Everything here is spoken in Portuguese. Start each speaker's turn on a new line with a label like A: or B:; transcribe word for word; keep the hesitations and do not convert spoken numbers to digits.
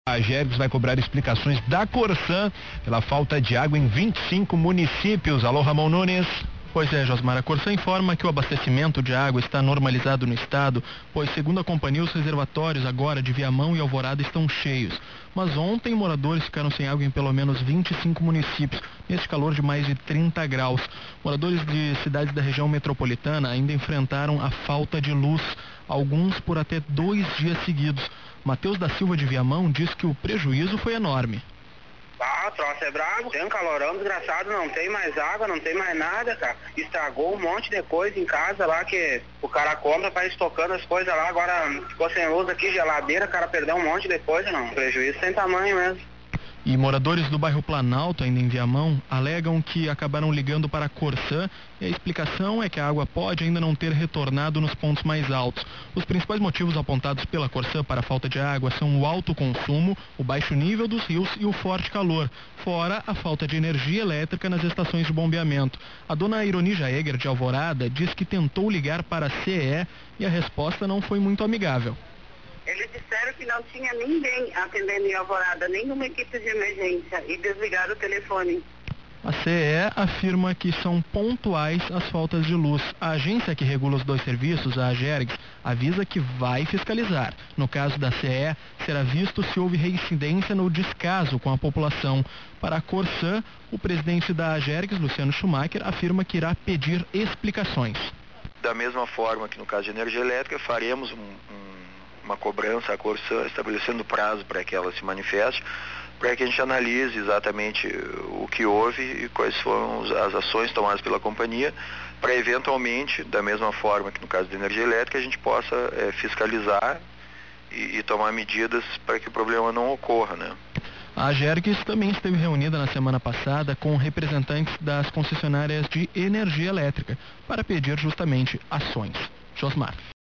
A: A Agergs vai cobrar explicações da Corsã pela falta de água em vinte e cinco municípios. Alô, Ramon Nunes.
B: Pois é, Josmar, a Corsã informa que o abastecimento de água está normalizado no estado, pois, segundo a companhia, os reservatórios agora de Viamão e Alvorada estão cheios. Mas ontem, moradores ficaram sem água em pelo menos vinte e cinco municípios, neste calor de mais de trinta graus. Moradores de cidades da região metropolitana ainda enfrentaram a falta de luz, alguns por até dois dias seguidos. Matheus da Silva de Viamão diz que o prejuízo foi enorme.
C: Ah, o troço é brabo, tem um calorão desgraçado, não tem mais água, não tem mais nada, cara. Estragou um monte de coisa em casa lá que o cara compra para ir estocando as coisas lá, agora ficou sem luz aqui, geladeira, o cara perdeu um monte de coisa, não. Prejuízo sem tamanho mesmo.
B: E moradores do bairro Planalto, ainda em Viamão, alegam que acabaram ligando para a Corsã e a explicação é que a água pode ainda não ter retornado nos pontos mais altos. Os principais motivos apontados pela Corsã para a falta de água são o alto consumo, o baixo nível dos rios e o forte calor, fora a falta de energia elétrica nas estações de bombeamento. A dona Ironi Jaeger, de Alvorada, diz que tentou ligar para a C E e a resposta não foi muito amigável.
D: Eles disseram que não tinha ninguém atendendo em Alvorada, nenhuma equipe de emergência, e desligaram o telefone.
B: A C E afirma que são pontuais as faltas de luz. A agência que regula os dois serviços, a Agergs, avisa que vai fiscalizar. No caso da C E, será visto se houve reincidência no descaso com a população. Para a Corsã, o presidente da Agergs, Luciano Schumacher, afirma que irá pedir explicações.
E: Da mesma forma que no caso de energia elétrica, faremos um, um uma cobrança à Corsã, estabelecendo prazo para que ela se manifeste, para que a gente analise exatamente o que houve e quais foram as ações tomadas pela companhia, para eventualmente, da mesma forma que no caso de energia elétrica, a gente possa é, fiscalizar e, e tomar medidas para que o problema não ocorra, né?
B: A Agergs também esteve reunida na semana passada com representantes das concessionárias de energia elétrica para pedir justamente ações. Josmar.